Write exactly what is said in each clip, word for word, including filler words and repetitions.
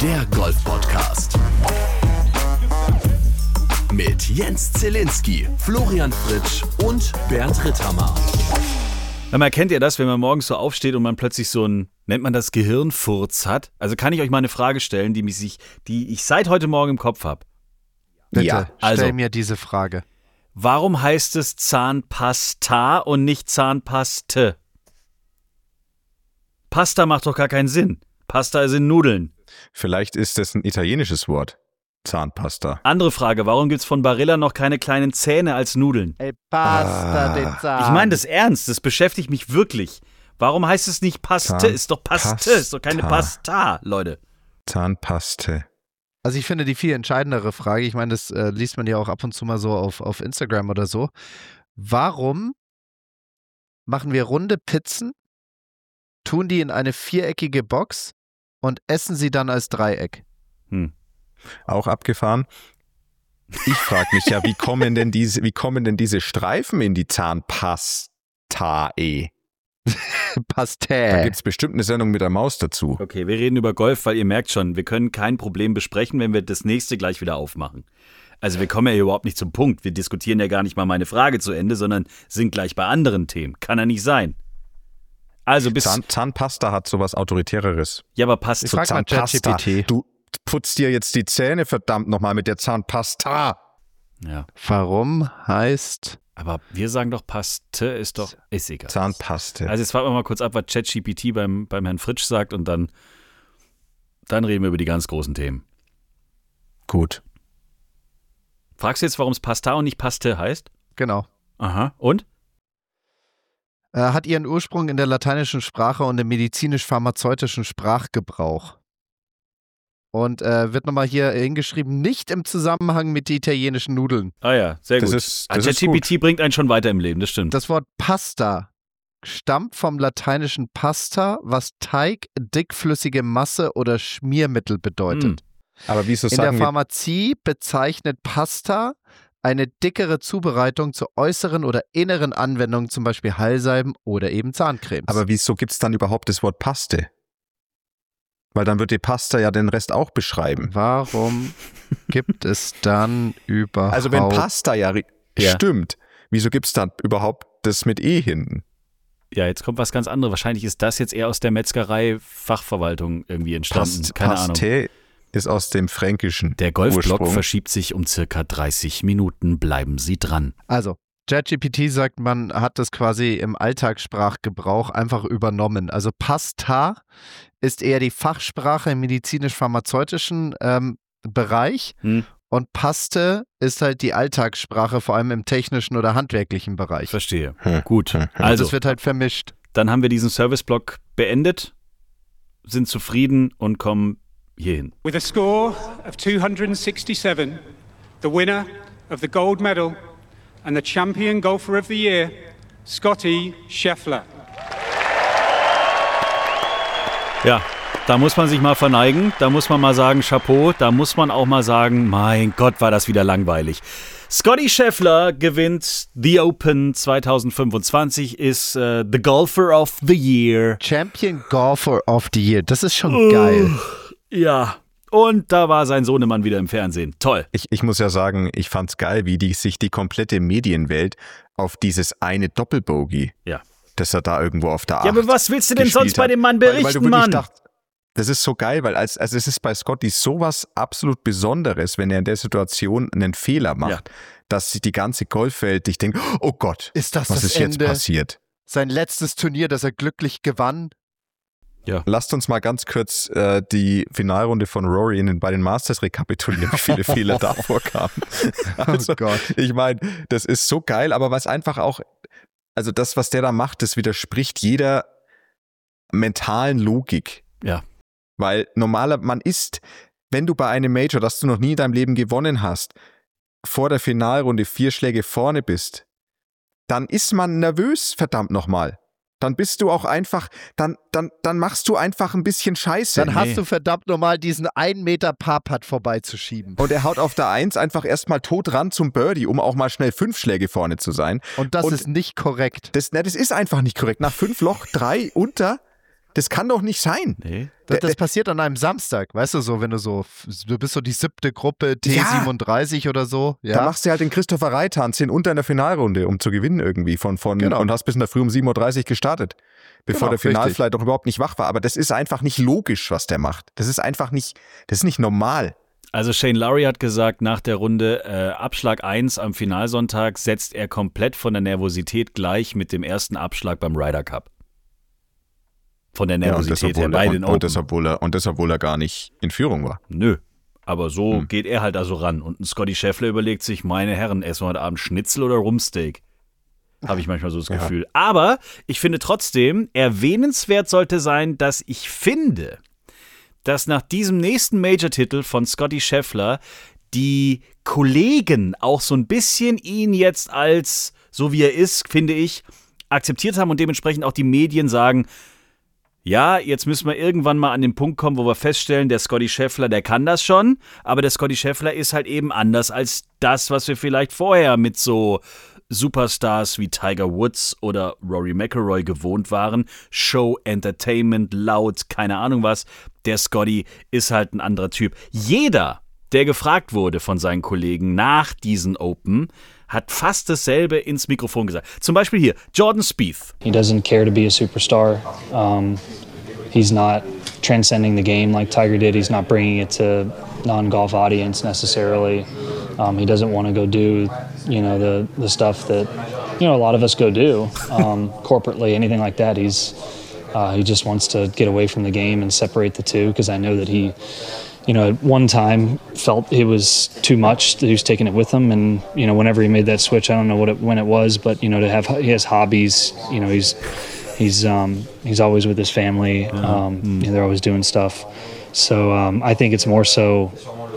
der Golf-Podcast. Mit Jens Zielinski, Florian Fritsch und Bernd Ritthammer. Man kennt ihr das, wenn man morgens so aufsteht und man plötzlich so ein, nennt man das Gehirnfurz hat? Also kann ich euch mal eine Frage stellen, die, mich sich, die ich seit heute Morgen im Kopf habe. Bitte, ja, also, stell mir diese Frage. Warum heißt es Zahnpasta und nicht Zahnpaste? Pasta macht doch gar keinen Sinn. Pasta sind Nudeln. Vielleicht ist das ein italienisches Wort. Zahnpasta. Andere Frage, warum gibt's von Barilla noch keine kleinen Zähne als Nudeln? Ey, Pasta, Ah. den Zahn. Ich meine das ernst, das beschäftigt mich wirklich. Warum heißt es nicht Paste? Zahn- Ist doch Paste, Pasta. ist doch keine Pasta, Leute. Zahnpaste. Also ich finde die viel entscheidendere Frage, ich meine, das äh, liest man ja auch ab und zu mal so auf, auf Instagram oder so. Warum machen wir runde Pizzen, tun die in eine viereckige Box und essen sie dann als Dreieck? Hm. Auch abgefahren. Ich frage mich ja, wie kommen denn diese, wie kommen denn diese Streifen in die Zahnpasta? Da Pastel. gibt es bestimmt eine Sendung mit der Maus dazu. Okay, wir reden über Golf, weil ihr merkt schon, wir können kein Problem besprechen, wenn wir das nächste gleich wieder aufmachen. Also wir kommen ja hier überhaupt nicht zum Punkt. Wir diskutieren ja gar nicht mal meine Frage zu Ende, sondern sind gleich bei anderen Themen. Kann ja nicht sein. Also bis... Zahn, Zahnpasta hat sowas Autoritäreres. ja, aber passt Ich so frag mal Zahnpasta. ChatGPT. Du putzt dir jetzt die Zähne verdammt nochmal mit der Zahnpasta. Ja, Warum heißt... aber wir sagen doch, Paste ist doch... Ist egal. Zahnpaste. Also jetzt warten wir mal kurz ab, was ChatGPT beim, beim Herrn Fritsch sagt und dann, dann reden wir über die ganz großen Themen. Gut. Fragst du jetzt, warum es Pasta und nicht Paste heißt? Genau. Aha. Und? Äh, hat ihren Ursprung in der lateinischen Sprache und im medizinisch-pharmazeutischen Sprachgebrauch. Und äh, wird nochmal hier hingeschrieben, nicht im Zusammenhang mit den italienischen Nudeln. Ah ja, sehr Das gut. ist- Ah, das ist ChatGPT bringt einen schon weiter im Leben, das stimmt. Das Wort Pasta stammt vom lateinischen Pasta, was Teig, dickflüssige Masse oder Schmiermittel bedeutet. Aber wieso In der sagen wir, Pharmazie bezeichnet Pasta eine dickere Zubereitung zur äußeren oder inneren Anwendung, zum Beispiel Heilsalben oder eben Zahncremes. aber wieso gibt es dann überhaupt das Wort Paste? Weil dann wird die Pasta ja den Rest auch beschreiben. warum gibt es dann überhaupt... Also wenn Pasta ja, ri- Ja. stimmt, wieso gibt es dann überhaupt das mit E hinten? Ja, jetzt kommt was ganz anderes. Wahrscheinlich ist das jetzt eher aus der Metzgerei-Fachverwaltung irgendwie entstanden. Past, Keine Ahnung. Paste ist aus dem Fränkischen. Der Golfblock Ursprung. verschiebt sich um circa dreißig Minuten. Bleiben Sie dran. Also, ChatGPT sagt, man hat das quasi im Alltagssprachgebrauch einfach übernommen. Also Pasta ist eher die Fachsprache im medizinisch-pharmazeutischen ähm, Bereich Hm. und Paste ist halt die Alltagssprache, vor allem im technischen oder handwerklichen Bereich. Verstehe. Hm. Gut. Hm. Also, Das wird halt vermischt. dann haben wir diesen Serviceblock beendet, sind zufrieden und kommen hierhin. With a score of two hundred sixty-seven, the winner of the gold medal and the champion golfer of the year, Scotty Scheffler. Ja, da muss man sich mal verneigen, da muss man mal sagen Chapeau, da muss man auch mal sagen, mein Gott, war das wieder langweilig. Scotty Scheffler gewinnt The Open zwanzig fünfundzwanzig, ist äh, the Golfer of the Year. Champion Golfer of the Year, das ist schon geil. Ja, und da war sein Sohnemann wieder im Fernsehen. Toll. Ich, ich muss ja sagen, ich fand's geil, wie die, sich die komplette Medienwelt auf dieses eine Doppelbogey, Ja. das er da irgendwo auf der Ja, aber acht was willst du denn gespielt sonst bei hat. dem Mann Weil- weil berichten, du wirklich Mann? dacht, das ist so geil, weil als, also es ist bei Scotty sowas absolut Besonderes, wenn er in der Situation einen Fehler macht, Ja. dass sich die ganze Golfwelt dich denkt, oh Gott, Ist das was das ist jetzt Ende? passiert? Sein letztes Turnier, das er glücklich gewann. Lasst uns mal ganz kurz äh, die Finalrunde von Rory in den, bei den Masters rekapitulieren, wie viele Fehler da vorkamen. Also, Oh Gott. ich meine, das ist so geil, aber was einfach auch, also das, was der da macht, das widerspricht jeder mentalen Logik. Ja. Weil normaler, man ist, wenn du bei einem Major, das du noch nie in deinem Leben gewonnen hast, vor der Finalrunde vier Schläge vorne bist, dann ist man nervös, verdammt nochmal. Dann bist du auch einfach, dann, dann, dann machst du einfach ein bisschen Scheiße. Dann Nee. hast du verdammt nochmal diesen einen Meter Par-Putt vorbeizuschieben. Und er haut auf der Eins einfach erstmal tot ran zum Birdie, um auch mal schnell fünf Schläge vorne zu sein. Und das Und ist nicht korrekt. Das, na, das ist einfach nicht korrekt. Nach fünf Loch, drei unter, das kann doch nicht sein. Nee. Das, das passiert an einem Samstag, weißt du so, wenn du so, du bist so die siebte Gruppe, T siebenunddreißig ja. oder so. Ja. Da machst du halt den Christopher Reittanz hin unter in der Finalrunde, um zu gewinnen irgendwie von, von genau. und hast bis in der Früh um sieben Uhr dreißig gestartet, bevor genau, der Finalflight doch überhaupt nicht wach war. Aber das ist einfach nicht logisch, was der macht. Das ist einfach nicht, das ist nicht normal. Also Shane Lowry hat gesagt, nach der Runde äh, Abschlag eins am Finalsonntag setzt er komplett von der Nervosität gleich mit dem ersten Abschlag beim Ryder Cup. Von der Nervosität ja, her bei er, den und, Open. Und deshalb, wohl er, und deshalb wohl er gar nicht in Führung war. Nö, aber so hm. geht er halt also ran. Und ein Scotty Scheffler überlegt sich, meine Herren, essen wir heute Abend Schnitzel oder Rumpsteak? Habe ich manchmal so das ja. Gefühl. Aber ich finde trotzdem, erwähnenswert sollte sein, dass ich finde, dass nach diesem nächsten Major-Titel von Scotty Scheffler die Kollegen auch so ein bisschen ihn jetzt als, so wie er ist, finde ich, akzeptiert haben und dementsprechend auch die Medien sagen, ja, jetzt müssen wir irgendwann mal an den Punkt kommen, wo wir feststellen, der Scotty Scheffler, der kann das schon, aber der Scotty Scheffler ist halt eben anders als das, was wir vielleicht vorher mit so Superstars wie Tiger Woods oder Rory McIlroy gewohnt waren. Show, Entertainment, laut, keine Ahnung was. Der Scotty ist halt ein anderer Typ. Jeder, der gefragt wurde von seinen Kollegen nach diesen Open, hat fast dasselbe ins Mikrofon gesagt. Zum Beispiel hier, Jordan Spieth. He doesn't care to be a superstar. Um, he's not transcending the game like Tiger did. He's not bringing it to non-golf audience necessarily. Um, he doesn't want to go do, you know, the, the stuff that, you know, a lot of us go do um, corporately, anything like that. He's uh, he just wants to get away from the game and separate the two, because I know that he, you know, at one time felt it was too much that he was taking it with him, and you know, whenever he made that switch, I don't know what it, when it was, but you know, to have he has hobbies, you know, he's he's um, he's always with his family, um, mm-hmm. you know, they're always doing stuff, so um, I think it's more so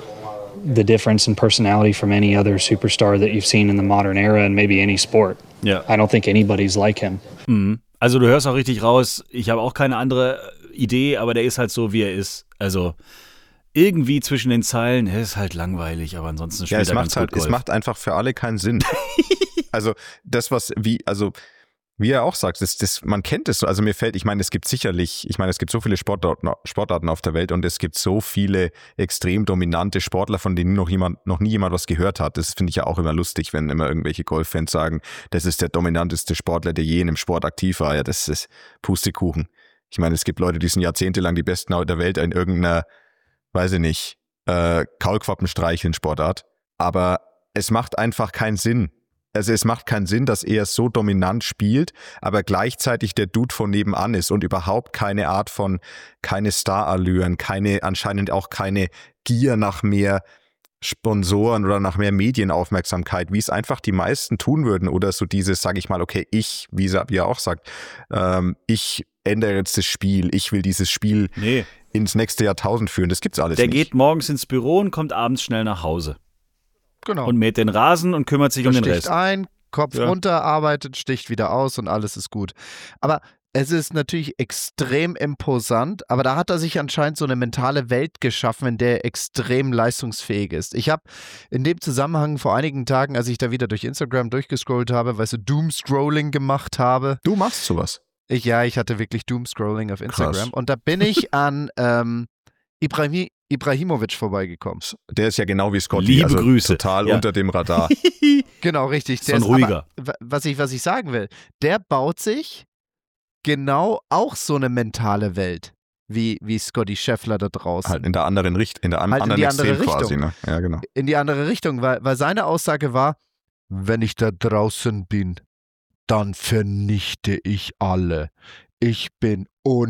the difference in personality from any other superstar that you've seen in the modern era and maybe any sport. Ja. I don't think anybody's like him. Mhm. Also du hörst auch richtig raus, ich habe auch keine andere Idee, aber der ist halt so, wie er ist. Also irgendwie zwischen den Zeilen, er ist halt langweilig, aber ansonsten spielt ja, es er macht ganz halt, gut Golf. Es macht einfach für alle keinen Sinn. Also das, was, wie, also wie er auch sagt, das, das, man kennt es so, also mir fällt, ich meine, es gibt sicherlich, ich meine, es gibt so viele Sportarten, Sportarten auf der Welt und es gibt so viele extrem dominante Sportler, von denen noch jemand, noch nie jemand was gehört hat. Das finde ich ja auch immer lustig, wenn immer irgendwelche Golffans sagen, das ist der dominanteste Sportler, der je in einem Sport aktiv war. Ja, das ist Pustekuchen. Ich meine, es gibt Leute, die sind jahrzehntelang die Besten der Welt in irgendeiner, weiß ich nicht, äh, Kaulquappenstreicheln-Sportart. Aber es macht einfach keinen Sinn. Also es macht keinen Sinn, dass er so dominant spielt, aber gleichzeitig der Dude von nebenan ist und überhaupt keine Art von, keine Star-Allüren, keine, anscheinend auch keine Gier nach mehr Sponsoren oder nach mehr Medienaufmerksamkeit, wie es einfach die meisten tun würden, oder so dieses, sage ich mal, okay, ich, wie er auch sagt, ähm, ich ändere jetzt das Spiel, ich will dieses Spiel nee. ins nächste Jahrtausend führen, das gibt's alles Der nicht. Der geht morgens ins Büro und kommt abends schnell nach Hause. Genau. Und mäht den Rasen und kümmert sich Der um den sticht Rest. ein, Kopf ja. runter, arbeitet, sticht wieder aus und alles ist gut. Aber es ist natürlich extrem imposant, aber da hat er sich anscheinend so eine mentale Welt geschaffen, in der er extrem leistungsfähig ist. Ich habe in dem Zusammenhang vor einigen Tagen, als ich da wieder durch Instagram durchgescrollt habe, weißt du, Doomscrolling gemacht habe. Du machst sowas? Ich, ja, ich hatte wirklich Doomscrolling auf Instagram. Krass. Und da bin ich an ähm, Ibrahim, Ibrahimovic vorbeigekommen. Der ist ja genau wie Scotty, Liebe also Grüße. total ja. unter dem Radar. Genau, richtig. So Der ein ist ruhiger. Aber, was, ich, was ich sagen will, der baut sich genau auch so eine mentale Welt, wie, wie Scotty Scheffler da draußen. Halt in der anderen Richtung, in der an, halt anderen in die andere Extrem Richtung. quasi, ne? Ja, genau. In die andere Richtung, weil, weil seine Aussage war, wenn ich da draußen bin, dann vernichte ich alle. Ich bin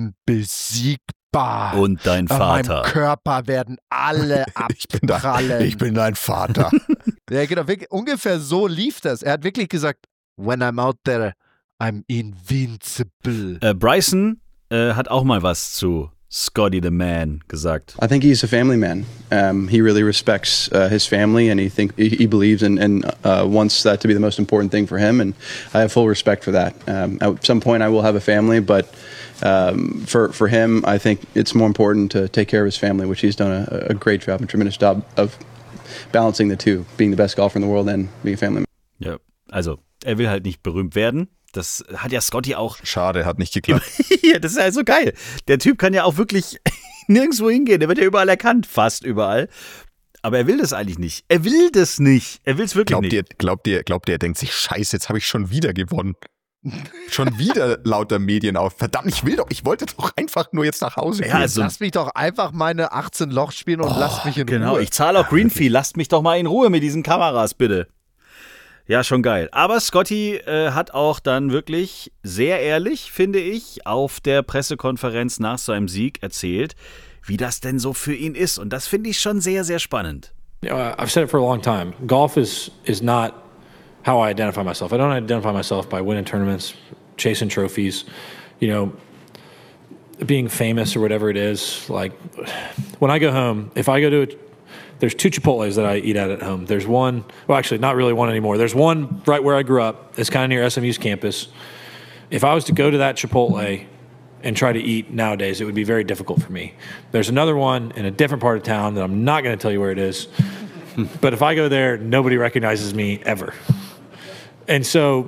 unbesiegbar. Und dein An Vater. meinem Körper werden alle Ich bin, da, abprallen. ich bin dein Vater. Ja, genau, wirklich, ungefähr so lief das. Er hat wirklich gesagt, when I'm out there, I'm invincible. Äh, Bryson äh, hat auch mal was zu Scotty the Man gesagt. I think he's a family man. Um, he really respects uh, his family, and he think he, he believes and and uh, wants that to be the most important thing for him. And I have full respect for that. Um, at some point, I will have a family, but um, for for him, I think it's more important to take care of his family, which he's done a, a great job, a tremendous job of balancing the two, being the best golfer in the world and being a family man. Ja, also er will halt nicht berühmt werden. Das hat ja Scotty auch. Schade, hat nicht geklappt. Ja, das ist ja so geil. Der Typ kann ja auch wirklich nirgendwo hingehen. Der wird ja überall erkannt, fast überall. Aber er will das eigentlich nicht. Er will das nicht. Er will es wirklich glaubt nicht. Ihr, glaubt ihr, glaubt ihr, er denkt sich, scheiße, jetzt habe ich schon wieder gewonnen. Schon wieder lauter Medien auf. Verdammt, ich will doch, ich wollte doch einfach nur jetzt nach Hause gehen. Ja, also, lass mich doch einfach meine achtzehn Loch spielen und oh, lasst mich in genau, Ruhe. Genau, ich zahle auch Greenfee. Lasst mich doch mal in Ruhe mit diesen Kameras, bitte. Ja, schon geil. Aber Scotty äh, hat auch dann wirklich sehr ehrlich, finde ich, auf der Pressekonferenz nach seinem Sieg erzählt, wie das denn so für ihn ist. Und das finde ich schon sehr, sehr spannend. You know, I've said it for a long time. Golf is is not how I identify myself. I don't identify myself by winning tournaments, chasing trophies, you know, being famous or whatever it is. Like, when I go home, if I go to a, there's two Chipotles that I eat at at home. There's one, well, actually, not really one anymore. There's one right where I grew up. It's kind of near S M U's campus. If I was to go to that Chipotle and try to eat nowadays, it would be very difficult for me. There's another one in a different part of town that I'm not going to tell you where it is. But if I go there, nobody recognizes me ever. And so,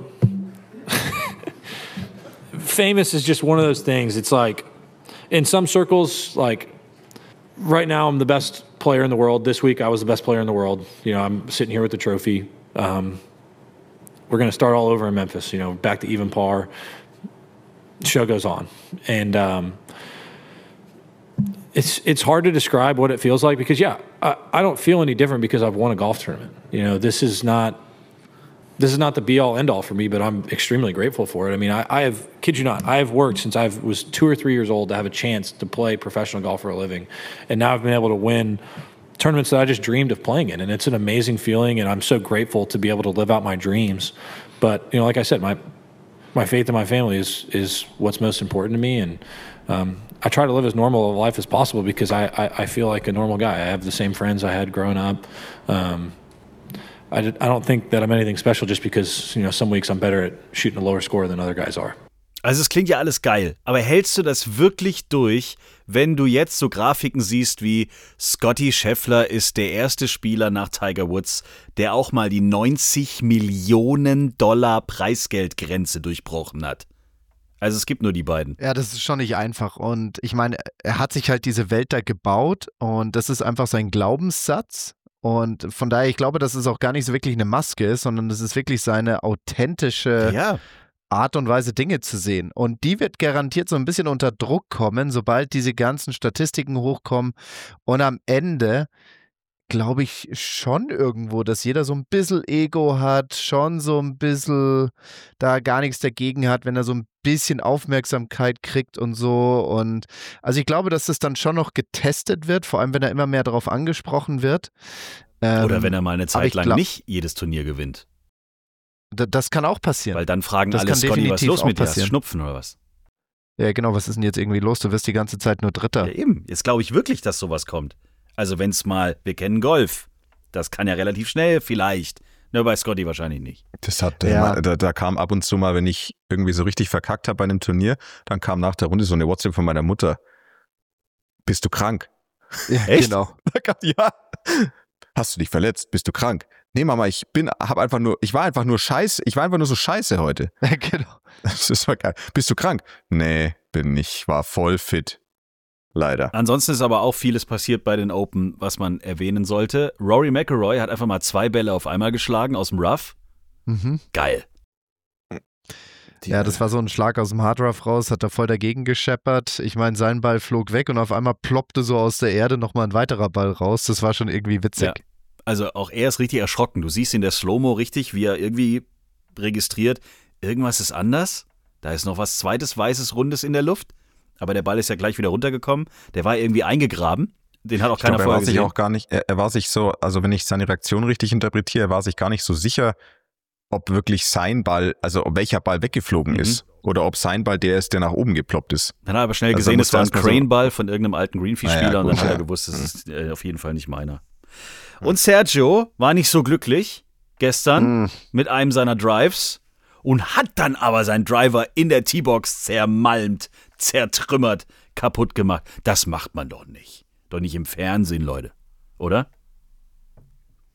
famous is just one of those things. It's like, in some circles, like, right now I'm the best player in the world. This week I was the best player in the world. You know, I'm sitting here with the trophy. Um, we're going to start all over in Memphis, you know, back to even par. Show goes on. And um, it's it's hard to describe what it feels like because, yeah, I, I don't feel any different because I've won a golf tournament. You know, this is not... This is not the be-all, end-all for me, but I'm extremely grateful for it. I mean, I, I have, kid you not, I have worked since I was two or three years old to have a chance to play professional golf for a living. And now I've been able to win tournaments that I just dreamed of playing in. And it's an amazing feeling, and I'm so grateful to be able to live out my dreams. But, you know, like I said, my my faith in my family is is what's most important to me. And um, I try to live as normal a life as possible because I, I, I feel like a normal guy. I have the same friends I had growing up. Um, I, I don't think that I'm anything special just because, you know, some weeks I'm better at shooting a lower score than other guys are. Also es klingt ja alles geil, aber hältst du das wirklich durch, wenn du jetzt so Grafiken siehst wie Scotty Scheffler ist der erste Spieler nach Tiger Woods, der auch mal die neunzig Millionen Dollar Preisgeldgrenze durchbrochen hat? Also es gibt nur die beiden. Ja, das ist schon nicht einfach und ich meine, er hat sich halt diese Welt da gebaut und das ist einfach sein Glaubenssatz. Und von daher, ich glaube, dass es auch gar nicht so wirklich eine Maske ist, sondern das ist wirklich seine authentische ja. Art und Weise, Dinge zu sehen. Und die wird garantiert so ein bisschen unter Druck kommen, sobald diese ganzen Statistiken hochkommen. Und am Ende glaube ich schon irgendwo, dass jeder so ein bisschen Ego hat, schon so ein bisschen da gar nichts dagegen hat, wenn er so ein bisschen Aufmerksamkeit kriegt und so. Und also ich glaube, dass das dann schon noch getestet wird, vor allem wenn er immer mehr darauf angesprochen wird. Ähm, Oder wenn er mal eine Zeit lang glaub, nicht jedes Turnier gewinnt. D- das kann auch passieren. Weil dann fragen das alle, Scotty, was ist los mit dir? Hast du Schnupfen oder was? Ja, genau, was ist denn jetzt irgendwie los? Du wirst die ganze Zeit nur Dritter. Ja, eben. Jetzt glaube ich wirklich, dass sowas kommt. Also wenn es mal, wir kennen Golf, das kann ja relativ schnell vielleicht, nur bei Scotty wahrscheinlich nicht. Das hat, ja. da, da kam ab und zu mal, wenn ich irgendwie so richtig verkackt habe bei einem Turnier, dann kam nach der Runde so eine WhatsApp von meiner Mutter. Bist du krank? Ja, echt? Genau. Da kam, ja. Hast du dich verletzt? Bist du krank? Nee, Mama, ich bin, hab einfach nur, ich war einfach nur scheiße, ich war einfach nur so scheiße heute. Ja, genau. Das ist geil. Bist du krank? Nee, bin nicht, war voll fit. Leider. Ansonsten ist aber auch vieles passiert bei den Open, was man erwähnen sollte. Rory McIlroy hat einfach mal zwei Bälle auf einmal geschlagen aus dem Rough. Mhm. Geil. Die ja, das war so ein Schlag aus dem Hard Rough raus, hat er voll dagegen gescheppert. Ich meine, sein Ball flog weg und auf einmal ploppte so aus der Erde nochmal ein weiterer Ball raus. Das war schon irgendwie witzig. Ja. Also auch er ist richtig erschrocken. Du siehst in der Slow-Mo richtig, wie er irgendwie registriert, irgendwas ist anders. Da ist noch was zweites Weißes, Rundes in der Luft. Aber der Ball ist ja gleich wieder runtergekommen. Der war irgendwie eingegraben. Den hat auch ich keiner glaub, er vorher war sich gesehen. auch gar nicht, er, er war sich so, also wenn ich seine Reaktion richtig interpretiere, er war sich gar nicht so sicher, ob wirklich sein Ball, also ob welcher Ball weggeflogen Mhm. ist. Oder ob sein Ball der ist, der nach oben geploppt ist. Dann hat er aber schnell Also gesehen, da es war ein musste erst mal so- Crane-Ball von irgendeinem alten Greenfee-Spieler Ah ja, und dann gut, hat er ja. gewusst, das ist äh, auf jeden Fall nicht meiner. Und Sergio war nicht so glücklich gestern Mhm. mit einem seiner Drives und hat dann aber seinen Driver in der Teebox zermalmt, zertrümmert, kaputt gemacht. Das macht man doch nicht. Doch nicht im Fernsehen, Leute. Oder?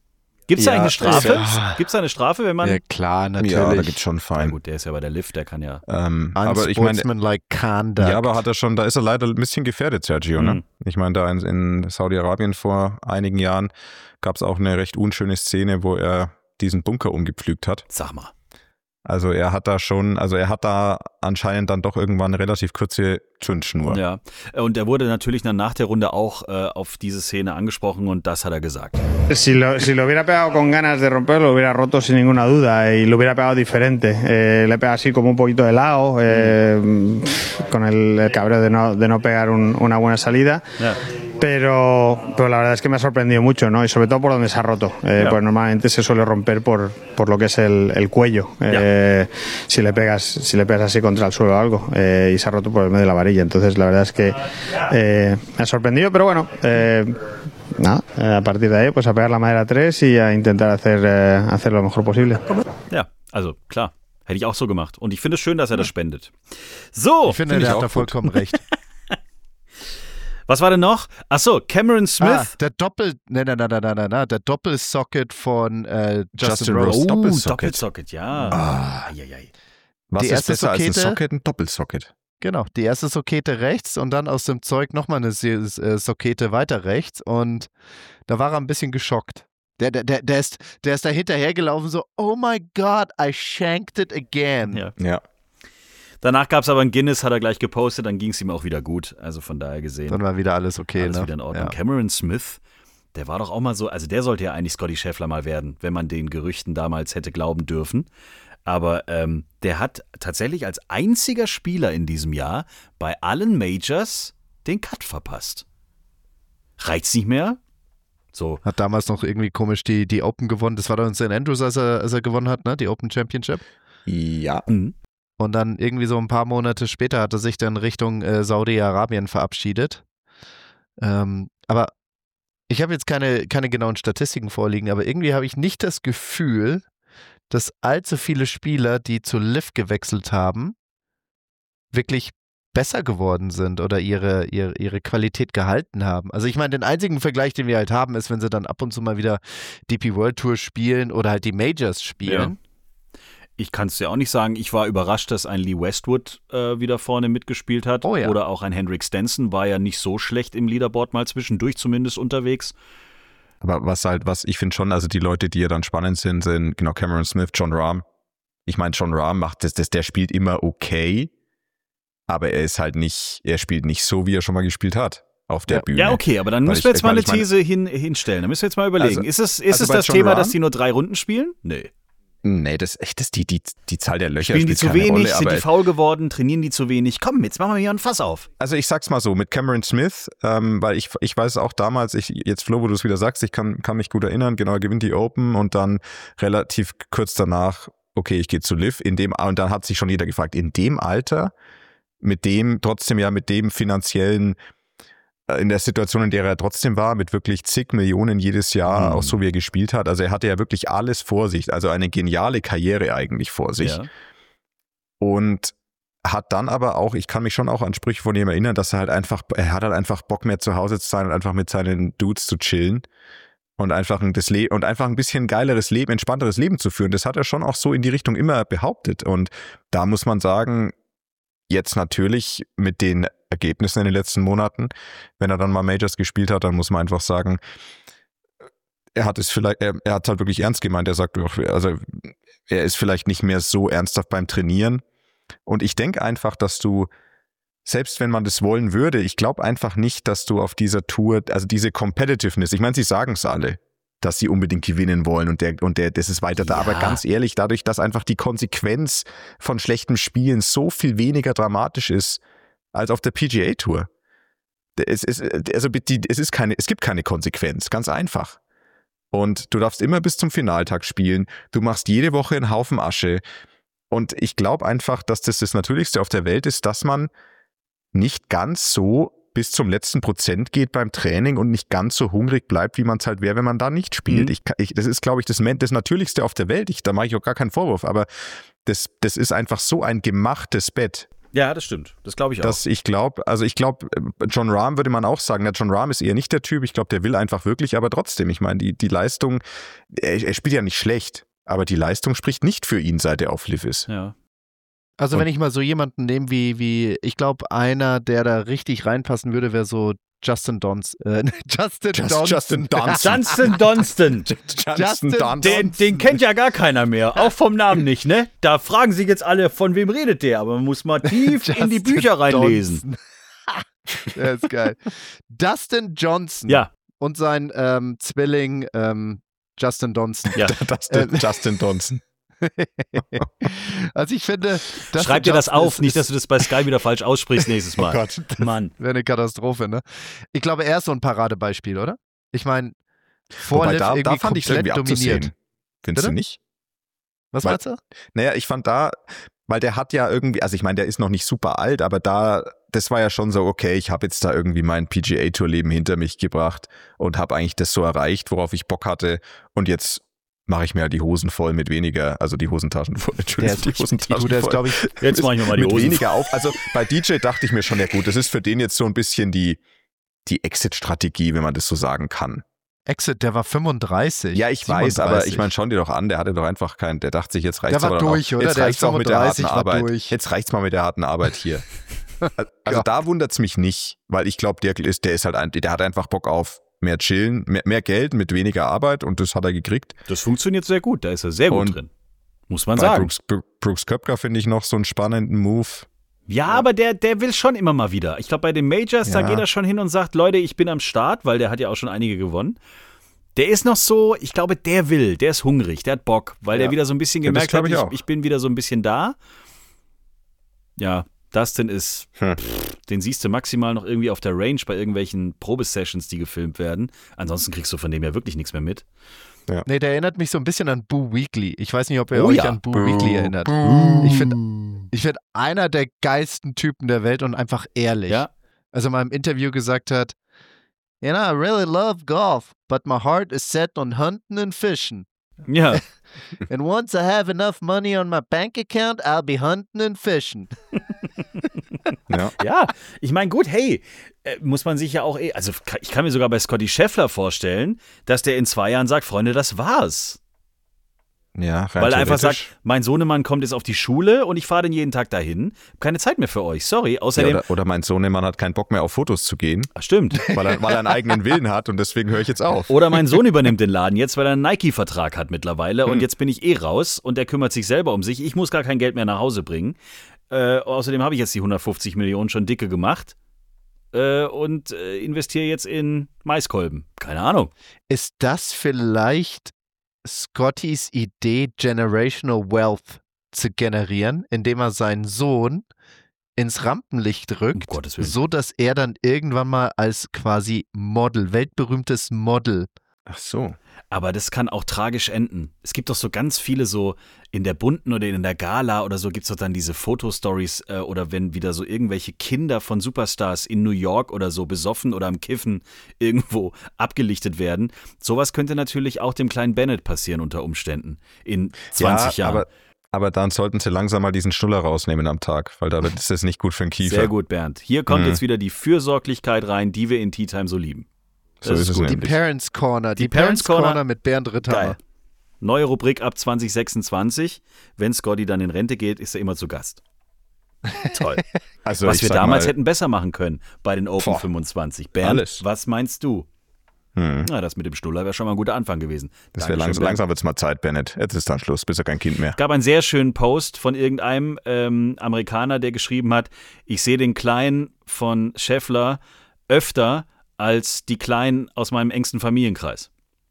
Gibt es da Ja, eigentlich eine Strafe? ja. Gibt es da eine Strafe, wenn man... Ja, klar, natürlich. Ja, da gibt's schon Na Fein. gut, der ist ja bei der Lift, der kann ja... Ähm, aber ich meine, Unsportsmanlike conduct. ja, aber hat er schon, da ist er leider ein bisschen gefährdet, Sergio. Mhm. Ne? Ich meine, da in, in Saudi-Arabien vor einigen Jahren gab es auch eine recht unschöne Szene, wo er diesen Bunker umgepflügt hat. Sag mal. Also er hat da schon, also er hat da anscheinend dann doch irgendwann eine relativ kurze Zündschnur. Ja, und er wurde natürlich dann nach der Runde auch äh, auf diese Szene angesprochen und das hat er gesagt. Si lo, si lo hubiera pegado con ganas de romper, lo hubiera roto sin ninguna duda y lo hubiera pegado diferente. Eh, le pega así como un poquito de lado, eh, con el, el cabreo de no, de no pegar un, una buena salida. Ja. Pero, pero la verdad es que me ha sorprendido mucho, ¿no? Y sobre todo por donde se ha roto. Eh, Ya. Pues normalmente se suele romper por, por lo que es el, el cuello. Eh, si le pegas, si le pegas así contra el suelo o algo. Eh, y se ha roto por el medio de la varilla. Entonces la verdad es que eh, me ha sorprendido, pero bueno. Eh, nada, eh, a partir de ahí, pues a pegar la madera tres y a intentar hacer, eh, hacer lo mejor posible. Ja, also klar. Hätte ich auch so gemacht. Und ich finde es schön, dass er das spendet. So, Ich finde, Finde ich der hat auch da gut. vollkommen recht. was war denn noch? Achso, Cameron Ah, Smith. der Doppel, nein, nein, nein, nein, nein, nein, nein, der Doppelsocket von äh, Justin, Justin Rose. Rose. Oh, Doppelsocket. Doppelsocket, ja. Ah. Eieiei. Was Die ist erste besser als ein Sockete- Socket? Ein Doppelsocket. Genau, die erste Sockete rechts und dann aus dem Zeug nochmal eine Se- äh, Sockete weiter rechts und da war er ein bisschen geschockt. Der, der, der, der, ist, der ist da hinterhergelaufen so, oh my God, I shanked it again. Ja. Ja. Danach gab es aber ein Guinness, hat er gleich gepostet, dann ging es ihm auch wieder gut. Also von daher gesehen, Dann war wieder alles okay. alles ne? wieder in Ordnung. Ja. Cameron Smith, der war doch auch mal so, also der sollte ja eigentlich Scotty Scheffler mal werden, wenn man den Gerüchten damals hätte glauben dürfen. Aber ähm, der hat tatsächlich als einziger Spieler in diesem Jahr bei allen Majors den Cut verpasst. Reicht's nicht mehr? So, Hat damals noch irgendwie komisch die, die Open gewonnen. Das war dann in Saint Andrews, als er, als er gewonnen hat, ne? Die Open Championship. Ja. mhm. Und dann irgendwie so ein paar Monate später hat er sich dann Richtung äh, Saudi-Arabien verabschiedet. Ähm, aber ich habe jetzt keine, keine genauen Statistiken vorliegen, aber irgendwie habe ich nicht das Gefühl, dass allzu viele Spieler, die zu Liv gewechselt haben, wirklich besser geworden sind oder ihre, ihre, ihre Qualität gehalten haben. Also ich meine, den einzigen Vergleich, den wir halt haben, ist, wenn sie dann ab und zu mal wieder D P World Tour spielen oder halt die Majors spielen. Ich kann es dir auch nicht sagen. Ich war überrascht, dass ein Lee Westwood äh, wieder vorne mitgespielt hat. Oh ja. Oder auch ein Hendrik Stenson war ja nicht so schlecht im Leaderboard, mal zwischendurch zumindest unterwegs. Aber was halt, was ich finde schon, also die Leute, die ja dann spannend sind, sind genau Cameron Smith, John Rahm. Ich meine, John Rahm macht das, das, der spielt immer okay, aber er ist halt nicht, er spielt nicht so, wie er schon mal gespielt hat auf der Bühne. Ja, okay, aber dann Weil müssen ich- wir jetzt ich mal meine- eine ich meine- These hin, hinstellen. Da müssen wir jetzt mal überlegen. Also- ist es, ist also es bei das John Thema, Rahm? dass die nur drei Runden spielen? Nee. Nee, das echt, das die, die, die Zahl der Löcher Spielen die spielt zu keine wenig? Rolle, Sind aber die faul geworden? Trainieren die zu wenig? Komm, jetzt machen wir hier ein Fass auf. Also ich sag's mal so, mit Cameron Smith, ähm, weil ich, ich weiß auch damals, ich, jetzt Flo, wo du es wieder sagst, ich kann, kann mich gut erinnern, genau, er gewinnt die Open und dann relativ kurz danach, okay, ich gehe zu Liv, in dem, und dann hat sich schon jeder gefragt, in dem Alter, mit dem, trotzdem ja mit dem finanziellen, äh, in der Situation, in der er trotzdem war, mit wirklich zig Millionen jedes Jahr, Mhm. auch so wie er gespielt hat, also er hatte ja wirklich alles vor sich, also eine geniale Karriere eigentlich vor sich. Ja. Und hat dann aber auch, ich kann mich schon auch an Sprüche von ihm erinnern, dass er halt einfach, er hat halt einfach Bock mehr zu Hause zu sein und einfach mit seinen Dudes zu chillen und einfach ein, das Le- und einfach ein bisschen geileres Leben, entspannteres Leben zu führen. Das hat er schon auch so in die Richtung immer behauptet. Und da muss man sagen, jetzt natürlich mit den Ergebnissen in den letzten Monaten, wenn er dann mal Majors gespielt hat, dann muss man einfach sagen, er hat es vielleicht, er, er hat es halt wirklich ernst gemeint. Er sagt, also er ist vielleicht nicht mehr so ernsthaft beim Trainieren. Und ich denke einfach, dass du, selbst wenn man das wollen würde, ich glaube einfach nicht, dass du auf dieser Tour, also diese Competitiveness, ich meine, sie sagen es alle, dass sie unbedingt gewinnen wollen und der, und der, das ist weiter da. Ja. Aber ganz ehrlich, dadurch, dass einfach die Konsequenz von schlechten Spielen so viel weniger dramatisch ist als auf der P G A Tour. Es ist, also die, es ist keine, es gibt keine Konsequenz, ganz einfach. Und du darfst immer bis zum Finaltag spielen. Du machst jede Woche einen Haufen Asche. Und ich glaube einfach, dass das das Natürlichste auf der Welt ist, dass man nicht ganz so bis zum letzten Prozent geht beim Training und nicht ganz so hungrig bleibt, wie man es halt wäre, wenn man da nicht spielt. Mhm. Ich, ich, das ist, glaube ich, das, das Natürlichste auf der Welt. Ich, da mache ich auch gar keinen Vorwurf, aber das, das ist einfach so ein gemachtes Bett. Ja, das stimmt. Das glaube ich auch. Dass ich glaube, also ich glaube, Jon Rahm würde man auch sagen, der Jon Rahm ist eher nicht der Typ, ich glaube, der will einfach wirklich, aber trotzdem, ich meine, die, die Leistung, er, er spielt ja nicht schlecht, aber die Leistung spricht nicht für ihn, seit er auf Liv ist. Ja. Also Und- wenn ich mal so jemanden nehme wie, wie ich glaube, einer, der da richtig reinpassen würde, wäre so Justin Dons, äh, Justin Just, Donson. Justin Dunstan. Justin Dunstan. Justin Dunstan. Den, den kennt ja gar keiner mehr. Auch vom Namen nicht, ne? Da fragen sich jetzt alle, von wem redet der? Aber man muss mal tief in die Justin Bücher reinlesen. Donson. Der ist geil. Dustin Johnson Ja, und sein ähm, Zwilling ähm, Justin Donson. ja. Justin, Justin Dunstan. Also ich finde, Dustin Schreib dir das Johnson auf, ist, nicht, dass du das bei Sky wieder falsch aussprichst nächstes Mal. Oh Gott. Mann. wäre eine Katastrophe, ne? Ich glaube, er ist so ein Paradebeispiel, oder? Ich meine, vor Wobei, Liv da, irgendwie da fand ich es komplett irgendwie dominiert. abzusehen. Findest Bitte? du nicht? Was Weil- meinst du? Naja, ich fand da, weil der hat ja irgendwie, also ich meine, der ist noch nicht super alt, aber da, das war ja schon so, okay, ich habe jetzt da irgendwie mein P G A-Tour-Leben hinter mich gebracht und habe eigentlich das so erreicht, worauf ich Bock hatte und jetzt mache ich mir halt die Hosen voll mit weniger, also die Hosentaschen voll, Der Entschuldigung, ist die richtig Hosentaschen gut, der ist, voll. glaube ich, Jetzt mache ich mir mal die mit Hosen. weniger auf. Also bei D J dachte ich mir schon, ja gut, das ist für den jetzt so ein bisschen die, die Exit-Strategie, wenn man das so sagen kann. Exit, der war fünfunddreißig. Ja, ich weiß, aber siebenunddreißig. ich meine, schau dir doch an, der hatte doch einfach keinen, der dachte sich, jetzt reicht's Der war aber dann durch, auch, oder? Jetzt Der reicht's ist auch mit der harten fünfunddreißig, war Arbeit. durch. Jetzt reicht's mal mit der harten Arbeit hier. Also Ja. da wundert's mich nicht, weil ich glaube, der ist, der ist halt ein, der hat einfach Bock auf mehr chillen, mehr, mehr Geld mit weniger Arbeit und das hat er gekriegt. Das funktioniert sehr gut, da ist er sehr gut Und drin. Muss man Bei sagen. Brooks, Bro- Brooks Koepka finde ich noch so einen spannenden Move. Ja, aber der, der will schon immer mal wieder. Ich glaube, bei den Majors, da Ja. geht er schon hin und sagt, Leute, ich bin am Start, weil der hat ja auch schon einige gewonnen. Der ist noch so, ich glaube, der will, der ist hungrig, der hat Bock, weil Ja. der wieder so ein bisschen Ja, das gemerkt glaub hat, ich ich, auch. ich bin wieder so ein bisschen da. Ja, Dustin ist, Hm. pff, den siehst du maximal noch irgendwie auf der Range bei irgendwelchen Probesessions, die gefilmt werden. Ansonsten kriegst du von dem ja wirklich nichts mehr mit. Nee, der erinnert mich so ein bisschen an Boo Weekly. Ich weiß nicht, ob ihr Oh euch ja. an Boo, Weekly erinnert. Ich finde ich find einer der geilsten Typen der Welt und einfach ehrlich. Ja, Also mal im Interview gesagt hat, you know, I really love golf, but my heart is set on hunting and fishing. ja. And once I have enough money on my bank account, I'll be hunting and fishing. Ja. Ja, ich meine, gut, hey, äh, muss man sich ja auch, eh, also ka- ich kann mir sogar bei Scotty Scheffler vorstellen, dass der in zwei Jahren sagt, Freunde, das war's. Ja, rein Weil er einfach theoretisch. sagt, mein Sohnemann kommt jetzt auf die Schule und ich fahre den jeden Tag dahin. Keine Zeit mehr für euch, sorry. Ja, Außerdem, oder, oder mein Sohnemann hat keinen Bock mehr auf Fotos zu gehen, ach, stimmt. weil er, weil er einen eigenen Willen hat und deswegen höre ich jetzt auf. Oder mein Sohn übernimmt den Laden jetzt, weil er einen Nike-Vertrag hat mittlerweile und Hm. jetzt bin ich eh raus und der kümmert sich selber um sich. Ich muss gar kein Geld mehr nach Hause bringen. Äh, außerdem habe ich jetzt die hundertfünfzig Millionen schon dicke gemacht äh, und äh, investiere jetzt in Maiskolben. Keine Ahnung. Ist das vielleicht Scottys Idee, Generational Wealth zu generieren, indem er seinen Sohn ins Rampenlicht rückt, Um Gottes Willen. so dass er dann irgendwann mal als quasi Model, weltberühmtes Model. Ach so. Aber das kann auch tragisch enden. Es gibt doch so ganz viele so in der Bunten oder in der Gala oder so gibt es doch dann diese Fotostories äh, oder wenn wieder so irgendwelche Kinder von Superstars in New York oder so besoffen oder am Kiffen irgendwo abgelichtet werden. Sowas könnte natürlich auch dem kleinen Bennett passieren unter Umständen in zwanzig ja, Jahren. Aber, aber dann sollten sie langsam mal diesen Schnuller rausnehmen am Tag, weil da ist das nicht gut für den Kiefer. Sehr gut, Bernd. Hier kommt Mhm. jetzt wieder die Fürsorglichkeit rein, die wir in Tea Time so lieben. So Das ist es gut. Die nämlich. Parents Corner. Die, Die Parents Parents, Corner, Corner mit Bernd Ritthammer. Geil. Neue Rubrik ab zwanzig sechsundzwanzig. Wenn Scotty dann in Rente geht, ist er immer zu Gast. Toll. Also Was ich wir sag damals mal, hätten besser machen können bei den Open Boah. fünfundzwanzig. Bernd, Alles. was meinst du? Hm, Na, das mit dem Schnuller wäre schon mal ein guter Anfang gewesen. das wäre Dankeschön, langsam, Bernd. langsam wird's mal Zeit, Bennett. Jetzt ist dann Schluss, bist du kein Kind mehr. gab einen sehr schönen Post von irgendeinem ähm, Amerikaner, der geschrieben hat, ich sehe den Kleinen von Scheffler öfter als die Kleinen aus meinem engsten Familienkreis.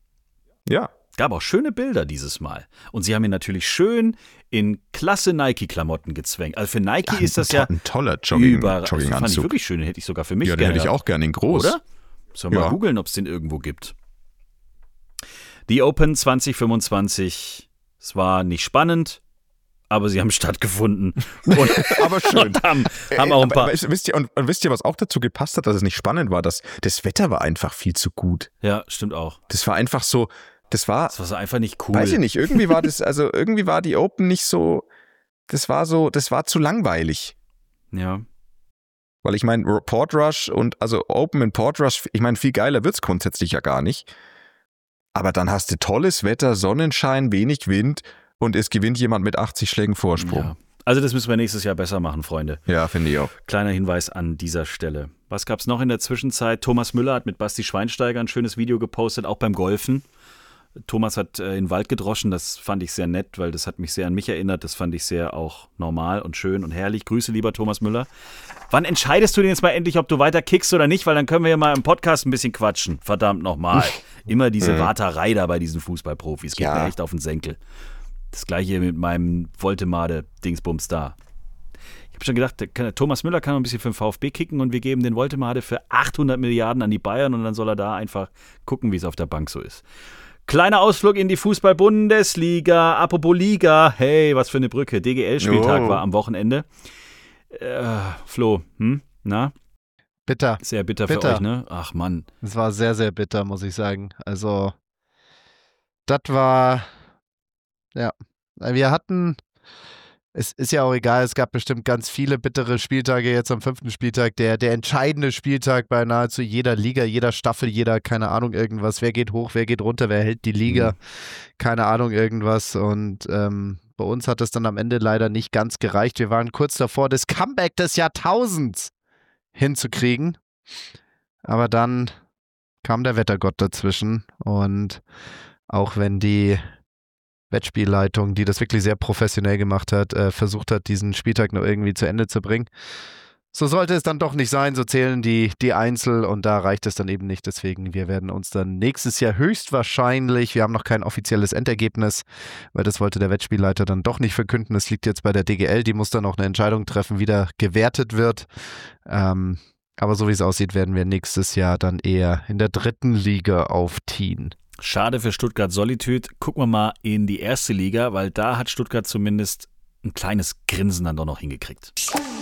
Ja. Gab auch schöne Bilder dieses Mal. Und sie haben ihn natürlich schön in klasse Nike-Klamotten gezwängt. Also für Nike ist das ein, ja to- ein toller Jogging, über. Das fand ich Jogginganzug. wirklich schön, den hätte ich sogar für mich Ja, den gerne. hätte ich auch gerne in groß. Oder? Sollen wir Ja. mal googeln, ob es den irgendwo gibt. Die Open zwanzig fünfundzwanzig, es war nicht spannend, aber sie haben stattgefunden. Und, Aber schön. und haben, haben auch ein paar. Aber, aber, wisst ihr, und, und wisst ihr, was auch dazu gepasst hat, dass es nicht spannend war? Das, das Wetter war einfach viel zu gut. Ja, stimmt auch. Das war einfach so, das war, Das war so einfach nicht cool. weiß ich nicht, irgendwie war das, also irgendwie war die Open nicht so, das war so, das war zu langweilig. Ja. Weil ich meine, Portrush und also Open in Portrush, ich meine, viel geiler wird's grundsätzlich ja gar nicht. Aber dann hast du tolles Wetter, Sonnenschein, wenig Wind und es gewinnt jemand mit achtzig Schlägen Vorsprung. Ja. Also das müssen wir nächstes Jahr besser machen, Freunde. Ja, finde ich auch. Kleiner Hinweis an dieser Stelle. Was gab's noch in der Zwischenzeit? Thomas Müller hat mit Basti Schweinsteiger ein schönes Video gepostet, auch beim Golfen. Thomas hat äh, in den Wald gedroschen, das fand ich sehr nett, weil das hat mich sehr an mich erinnert. Das fand ich sehr auch normal und schön und herrlich. Grüße, lieber Thomas Müller. Wann entscheidest du denn jetzt mal endlich, ob du weiter kickst oder nicht? Weil dann können wir ja mal im Podcast ein bisschen quatschen. Verdammt nochmal. Immer diese Warterei da bei diesen Fußballprofis. Geht ja. mir echt auf den Senkel. Das gleiche mit meinem Voltemade-Dingsbums da. Ich habe schon gedacht, der kann, Thomas Müller kann noch ein bisschen für den VfB kicken und wir geben den Voltemade für achthundert Milliarden an die Bayern und dann soll er da einfach gucken, wie es auf der Bank so ist. Kleiner Ausflug in die Fußball-Bundesliga. Apropos Liga. Hey, was für eine Brücke. D G L-Spieltag oh. war am Wochenende. Äh, Flo, hm? Na? Bitter. Sehr bitter, bitter für euch, ne? Ach Mann. Es war sehr, sehr bitter, muss ich sagen. Also, das war, ja, wir hatten, es ist ja auch egal, es gab bestimmt ganz viele bittere Spieltage jetzt am fünften Spieltag. Der, der entscheidende Spieltag bei nahezu jeder Liga, jeder Staffel, jeder, keine Ahnung, irgendwas. Wer geht hoch, wer geht runter, wer hält die Liga, mhm. keine Ahnung, irgendwas. Und ähm, bei uns hat es dann am Ende leider nicht ganz gereicht. Wir waren kurz davor, das Comeback des Jahrtausends hinzukriegen. Aber dann kam der Wettergott dazwischen. Und auch wenn die Wettspielleitung, die das wirklich sehr professionell gemacht hat, äh, versucht hat, diesen Spieltag noch irgendwie zu Ende zu bringen. So sollte es dann doch nicht sein, so zählen die, die Einzel und da reicht es dann eben nicht. Deswegen, wir werden uns dann nächstes Jahr höchstwahrscheinlich, wir haben noch kein offizielles Endergebnis, weil das wollte der Wettspielleiter dann doch nicht verkünden. Das liegt jetzt bei der D G L, die muss dann auch eine Entscheidung treffen, wie da gewertet wird. Ähm, aber so wie es aussieht, werden wir nächstes Jahr dann eher in der dritten Liga aufziehen. Schade für Stuttgart Solitude. Gucken wir mal in die erste Liga, weil da hat Stuttgart zumindest ein kleines Grinsen dann doch noch hingekriegt.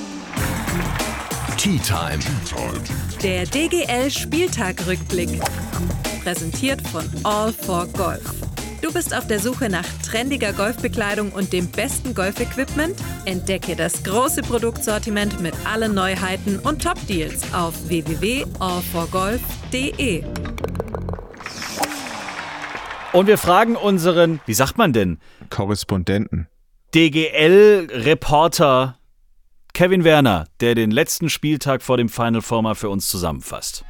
Tea Time. Der D G L-Spieltag-Rückblick. Präsentiert von All for Golf. Du bist auf der Suche nach trendiger Golfbekleidung und dem besten Golfequipment? Entdecke das große Produktsortiment mit allen Neuheiten und Top-Deals auf w w w punkt all for golf punkt d e. Und wir fragen unseren, wie sagt man denn? Korrespondenten. D G L-Reporter Kevin Werner, der den letzten Spieltag vor dem Final Four mal für uns zusammenfasst.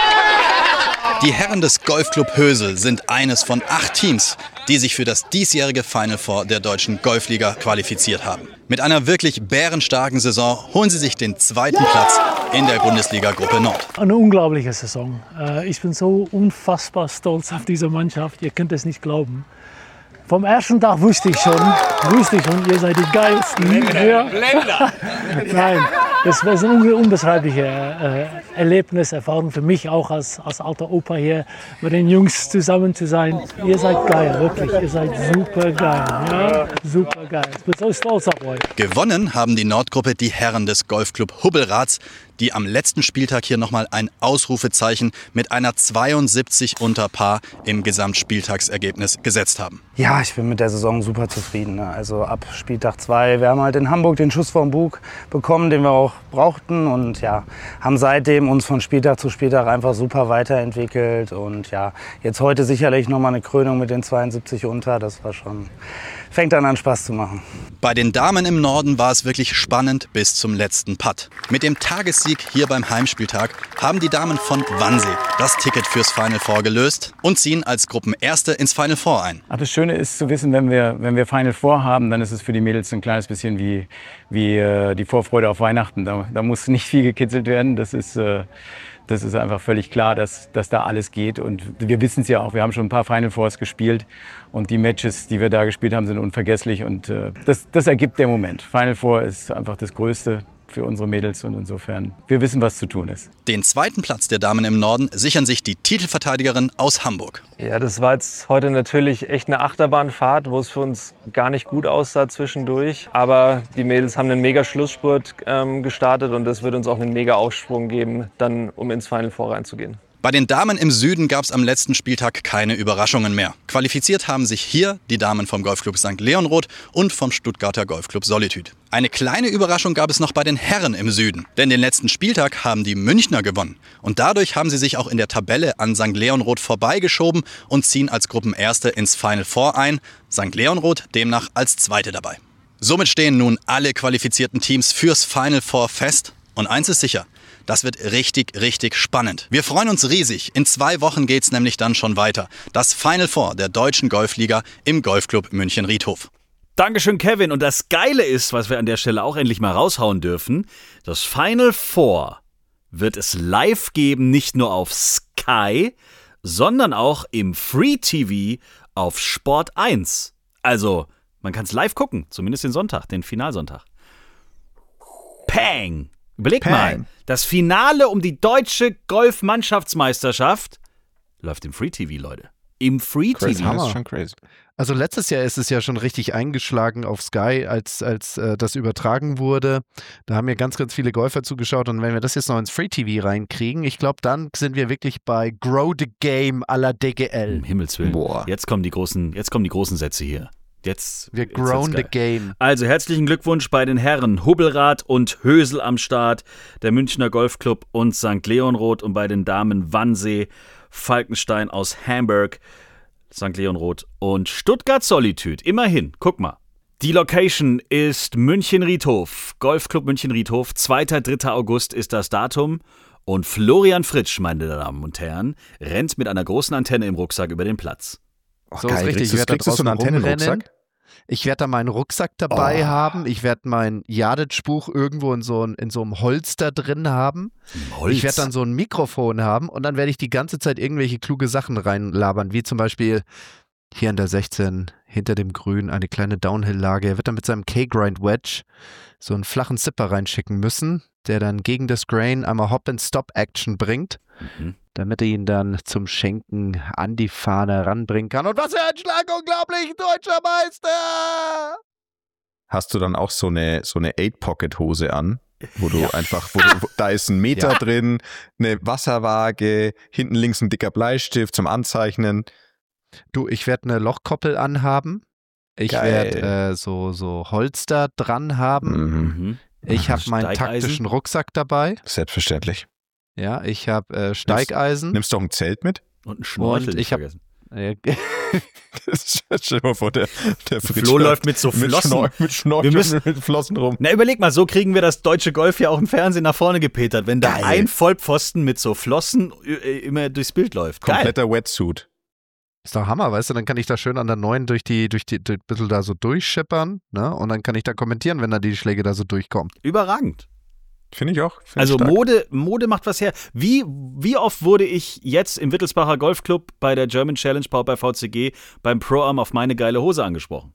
Die Herren des Golfclub Hösel sind eines von acht Teams, die sich für das diesjährige Final Four der deutschen Golfliga qualifiziert haben. Mit einer wirklich bärenstarken Saison holen sie sich den zweiten Platz in der Bundesliga-Gruppe Nord. Eine unglaubliche Saison. Ich bin so unfassbar stolz auf diese Mannschaft. Ihr könnt es nicht glauben. Vom ersten Tag wusste ich schon, wusste ich schon, ihr seid die geilsten. Blender, Blender. Nein, das war ein unbeschreibliches äh, Erlebnis, Erfahrung für mich auch als, als alter Opa hier mit den Jungs zusammen zu sein. Ihr seid geil, wirklich, ihr seid super geil, ja, super geil. Ich bin so stolz auf euch. Gewonnen haben die Nordgruppe die Herren des Golfclub Hubbelraths, die am letzten Spieltag hier nochmal ein Ausrufezeichen mit einer zweiundsiebzig unter Par im Gesamtspieltagsergebnis gesetzt haben. Ja, ich bin mit der Saison super zufrieden. Ne? Also ab Spieltag zwei, wir haben halt in Hamburg den Schuss vom Bug bekommen, den wir auch brauchten und ja, haben seitdem uns von Spieltag zu Spieltag einfach super weiterentwickelt und ja, jetzt heute sicherlich nochmal eine Krönung mit den zweiundsiebzig unter, das war schon, fängt dann an Spaß zu machen. Bei den Damen im Norden war es wirklich spannend bis zum letzten Putt. Mit dem Tagessieg hier beim Heimspieltag haben die Damen von Wannsee das Ticket fürs Final Four gelöst und ziehen als Gruppenerste ins Final Four ein. Ach, das Schöne ist zu wissen, wenn wir, wenn wir Final Four haben, dann ist es für die Mädels ein kleines bisschen wie, wie äh, die Vorfreude auf Weihnachten. Da, da muss nicht viel gekitzelt werden. Das ist, äh, das ist einfach völlig klar, dass, dass da alles geht. Und wir wissen es ja auch, wir haben schon ein paar Final Fours gespielt. Und die Matches, die wir da gespielt haben, sind unvergesslich. Und äh, das, das ergibt der Moment. Final Four ist einfach das Größte für unsere Mädels und insofern, wir wissen, was zu tun ist. Den zweiten Platz der Damen im Norden sichern sich die Titelverteidigerinnen aus Hamburg. Ja, das war jetzt heute natürlich echt eine Achterbahnfahrt, wo es für uns gar nicht gut aussah zwischendurch. Aber die Mädels haben einen mega Schlussspurt ähm, gestartet und das wird uns auch einen mega Aufsprung geben, dann um ins Final Four reinzugehen. Bei den Damen im Süden gab es am letzten Spieltag keine Überraschungen mehr. Qualifiziert haben sich hier die Damen vom Golfclub Sankt Leonroth und vom Stuttgarter Golfclub Solitude. Eine kleine Überraschung gab es noch bei den Herren im Süden. Denn den letzten Spieltag haben die Münchner gewonnen. Und dadurch haben sie sich auch in der Tabelle an Sankt Leonroth vorbeigeschoben und ziehen als Gruppenerste ins Final Four ein. Sankt Leonroth demnach als Zweite dabei. Somit stehen nun alle qualifizierten Teams fürs Final Four fest. Und eins ist sicher. Das wird richtig, richtig spannend. Wir freuen uns riesig. In zwei Wochen geht's nämlich dann schon weiter. Das Final Four der Deutschen Golfliga im Golfclub München-Riedhof. Dankeschön, Kevin. Und das Geile ist, was wir an der Stelle auch endlich mal raushauen dürfen, das Final Four wird es live geben, nicht nur auf Sky, sondern auch im Free-T V auf Sport eins. Also, man kann es live gucken, zumindest den Sonntag, den Finalsonntag. Pang! Überleg Pang. mal, das Finale um die deutsche Golfmannschaftsmeisterschaft läuft im Free-T V, Leute. Im Free-T V. Crazy, das ist schon crazy. Also letztes Jahr ist es ja schon richtig eingeschlagen auf Sky, als, als äh, das übertragen wurde. Da haben ja ganz, ganz viele Golfer zugeschaut. Und wenn wir das jetzt noch ins Free-T V reinkriegen, ich glaube, dann sind wir wirklich bei Grow the Game à la D G L. Um Himmels Willen. Boah. Jetzt kommen die großen, jetzt kommen die großen Sätze hier. Jetzt, wir jetzt grown the geil. game. Also herzlichen Glückwunsch bei den Herren Hubbelrath und Hösel am Start, der Münchner Golfclub und Sankt Leonroth, und bei den Damen Wannsee, Falkenstein aus Hamburg, Sankt Leonroth und Stuttgart Solitude. Immerhin, guck mal. Die Location ist München-Riedhof, Golfclub München-Riedhof. zweiter dritter August ist das Datum. Und Florian Fritsch, meine Damen und Herren, rennt mit einer großen Antenne im Rucksack über den Platz. Oh, so geil. Ist richtig. Kriegst ich werde da du so einen Antennenrucksack? Ich werde da meinen Rucksack dabei oh. haben. Ich werde mein Yardage-Buch irgendwo in so, ein, in so einem Holster drin haben. Holz. Ich werde dann so ein Mikrofon haben und dann werde ich die ganze Zeit irgendwelche kluge Sachen reinlabern, wie zum Beispiel hier an der sechzehn hinter dem Grün eine kleine Downhill-Lage. Er wird dann mit seinem K-Grind-Wedge so einen flachen Zipper reinschicken müssen, der dann gegen das Grain einmal Hop-and-Stop-Action bringt, mhm. damit er ihn dann zum Schenken an die Fahne ranbringen kann. Und was für ein Schlag, unglaublich, deutscher Meister! Hast du dann auch so eine, so eine Eight-Pocket-Hose an, wo du ja. einfach, wo du, wo, da ist ein Meter ja. drin, eine Wasserwaage, hinten links ein dicker Bleistift zum Anzeichnen. Du, ich werde eine Lochkoppel anhaben. Ich werde äh, so, so Holster dran haben. Mhm. Ich habe meinen taktischen Rucksack dabei. Selbstverständlich. Ja, ich habe äh, Steigeisen. Nimmst, nimmst du auch ein Zelt mit? Und ein Schnorchel. Und ich habe äh, Stell dir mal vor, der, der Flo läuft mit so Flossen. Mit, mit Schnorchel und mit Flossen rum. Na, überleg mal, so kriegen wir das deutsche Golf ja auch im Fernsehen nach vorne gepetert, wenn da Geil. ein Vollpfosten mit so Flossen immer durchs Bild läuft. Geil. Kompletter Wetsuit. Ist doch Hammer, weißt du, dann kann ich da schön an der neuen durch die, durch die, durch, bisschen da so durchschippern, ne? Und dann kann ich da kommentieren, wenn da die Schläge da so durchkommen. Überragend. Finde ich auch. Find also ich Mode, Mode macht was her. Wie, wie oft wurde ich jetzt im Wittelsbacher Golfclub bei der German Challenge Powered bei V C G beim Pro-Am auf meine geile Hose angesprochen?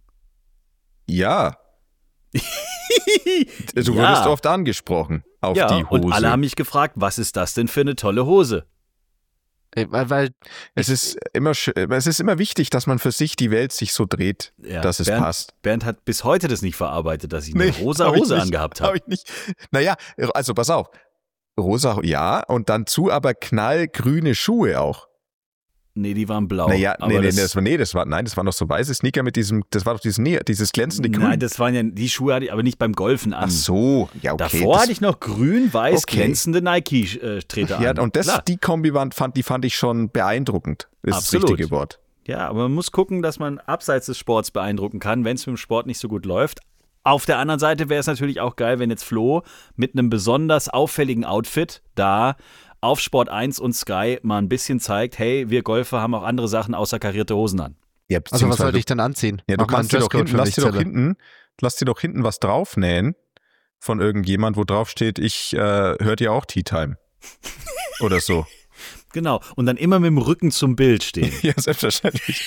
Ja. Du ja. wurdest oft angesprochen auf ja, die Hose. Und alle haben mich gefragt, was ist das denn für eine tolle Hose? Weil, weil es, ist immer, es ist immer wichtig, dass man für sich die Welt sich so dreht, ja, dass es Bernd, passt. Bernd hat bis heute das nicht verarbeitet, dass ich eine nee, rosa hab Hose nicht, angehabt habe. Hab ich nicht. Naja, also pass auf. Rosa, ja, und dann zu aber knallgrüne Schuhe auch. Nee, die waren blau. Naja, aber nee, nee, das, das war, nee, das war, nein, das waren doch so weiße Sneaker mit diesem, das war doch dieses, nee, dieses glänzende Grün. Nein, das waren ja, die Schuhe hatte ich aber nicht beim Golfen an. Ach so, ja, okay. Davor hatte ich noch grün-weiß okay. glänzende Nike-Treter ja, an. Und das, Klar. die Kombi fand, die fand ich schon beeindruckend. Das Absolut. ist das richtige Wort. Ja, aber man muss gucken, dass man abseits des Sports beeindrucken kann, wenn es mit dem Sport nicht so gut läuft. Auf der anderen Seite wäre es natürlich auch geil, wenn jetzt Flo mit einem besonders auffälligen Outfit da auf Sport eins und Sky mal ein bisschen zeigt, hey, wir Golfer haben auch andere Sachen außer karierte Hosen an. Ja, also was sollte ich denn anziehen? Ja, du kannst dir doch hinten, lass, dir doch hinten, lass dir doch hinten was draufnähen von irgendjemand, wo drauf steht, ich äh, hör dir auch Tea Time. Oder so. Genau, und dann immer mit dem Rücken zum Bild stehen. Ja, selbstverständlich.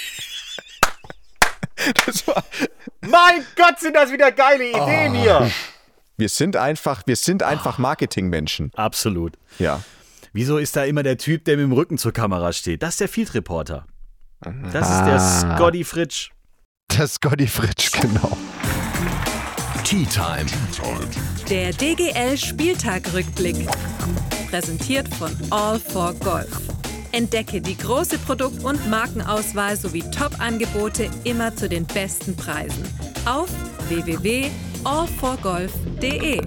Das war mein Gott, sind das wieder geile Ideen oh. hier. Wir sind einfach, wir sind einfach Marketingmenschen. Absolut. Ja. Wieso ist da immer der Typ, der mit dem Rücken zur Kamera steht? Das ist der Field Reporter. Das ah. ist der Scotty Fritsch. Der Scotty Fritsch, genau. Tea Time. Der D G L Spieltag-Rückblick. Präsentiert von All for Golf. Entdecke die große Produkt- und Markenauswahl sowie Top-Angebote immer zu den besten Preisen auf w w w punkt all for golf punkt d e.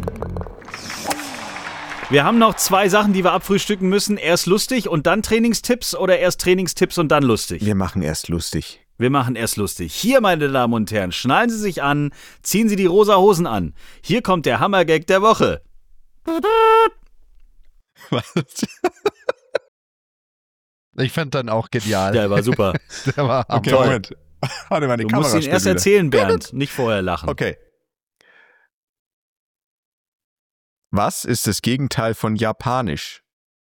Wir haben noch zwei Sachen, die wir abfrühstücken müssen. Erst lustig und dann Trainingstipps oder erst Trainingstipps und dann lustig? Wir machen erst lustig. Wir machen erst lustig. Hier, meine Damen und Herren, schnallen Sie sich an, ziehen Sie die rosa Hosen an. Hier kommt der Hammergag der Woche. Was? Ich fand dann auch genial. Der war super. Der war Okay, toll. Moment. Warte mal, die Du Kamera musst ihn steht erst wieder. erzählen, Bernd, nicht vorher lachen. Okay. Was ist das Gegenteil von Japanisch?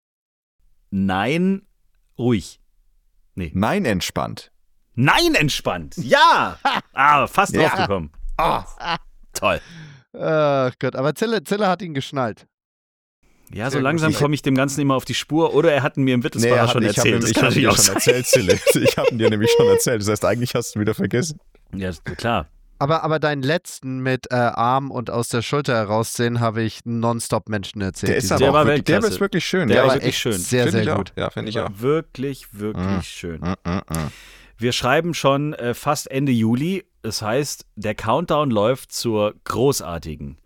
Nein, ruhig. Nee. Nein, entspannt. Nein, entspannt. Ja. Ah, fast Ja. draufgekommen. Oh. Toll. Ach Gott, aber Zille, Zille hat ihn geschnallt. Ja, so Sehr langsam gut. komme ich dem Ganzen immer auf die Spur. Oder er hat ihn mir im Wittelsbacher er hat- schon ich habe erzählt. ihm, Das ich kann hab natürlich dir auch schon sein. erzählt, Zille. Ich habe ihn dir nämlich schon erzählt. Das heißt, eigentlich hast du ihn wieder vergessen. Ja, klar. Aber, aber deinen letzten mit äh, Arm und aus der Schulter heraussehen habe ich nonstop Menschen erzählt. Der ist Diese aber Der Woche. war auch wirklich, der Weltklasse. ist wirklich schön. Der Der war war wirklich echt schön. sehr, Find sehr ich auch. gut. Ja, finde ich auch. Wirklich, wirklich Mm. schön. Mm, mm, mm. Wir schreiben schon äh, fast Ende Juli. Das heißt, der Countdown läuft zur großartigen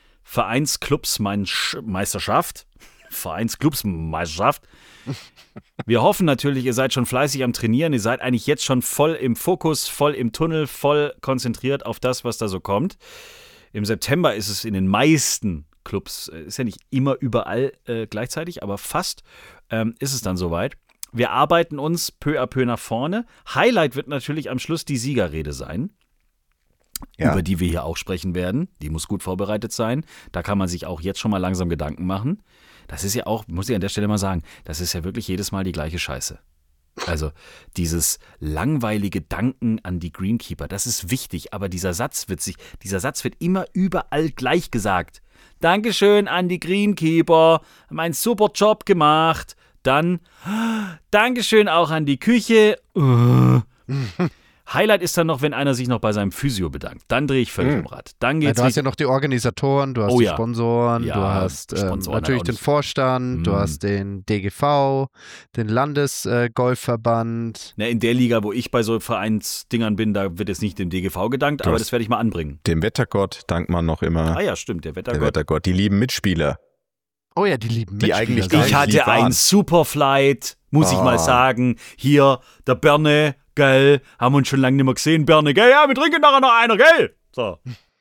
Vereinsclubsmeisterschaft. Vereinsclubsmeisterschaft. Wir hoffen natürlich, ihr seid schon fleißig am Trainieren. Ihr seid eigentlich jetzt schon voll im Fokus, voll im Tunnel, voll konzentriert auf das, was da so kommt. Im September ist es in den meisten Clubs, äh, ist ja nicht immer überall äh, gleichzeitig, aber fast ähm, ist es dann soweit. Wir arbeiten uns peu à peu nach vorne. Highlight wird natürlich am Schluss die Siegerrede sein, Ja. über die wir hier auch sprechen werden. Die muss gut vorbereitet sein. Da kann man sich auch jetzt schon mal langsam Gedanken machen. Das ist ja auch, muss ich an der Stelle mal sagen, das ist ja wirklich jedes Mal die gleiche Scheiße. Also dieses langweilige Danken an die Greenkeeper, das ist wichtig, aber dieser Satz wird sich, dieser Satz wird immer überall gleich gesagt. Dankeschön an die Greenkeeper, haben einen super Job gemacht. Dann Dankeschön auch an die Küche. Highlight ist dann noch, wenn einer sich noch bei seinem Physio bedankt. Dann drehe ich völlig Mhm. im Rad. Dann Ja, geht's du hast richtig- ja noch die Organisatoren, du hast Oh die ja. Sponsoren, Ja, du hast ähm, Sponsoren natürlich hat auch den nicht- Vorstand, du Mhm. hast den D G V, den Landesgolfverband. Na, in der Liga, wo ich bei so Vereinsdingern bin, da wird jetzt nicht dem D G V gedankt, Du aber hast- das werde ich mal anbringen. Dem Wettergott dankt man noch immer. Ah ja, stimmt, der Der Wettergott. Wettergott, die lieben Mitspieler. Oh ja, die lieben Die Mitspieler eigentlich sind- gar Ich nicht hatte lieb waren. einen Superflight, muss ich Ah. mal sagen. Hier, der Berne, gell, haben wir uns schon lange nicht mehr gesehen, Berne, gell, ja, wir trinken nachher noch einer, gell? So.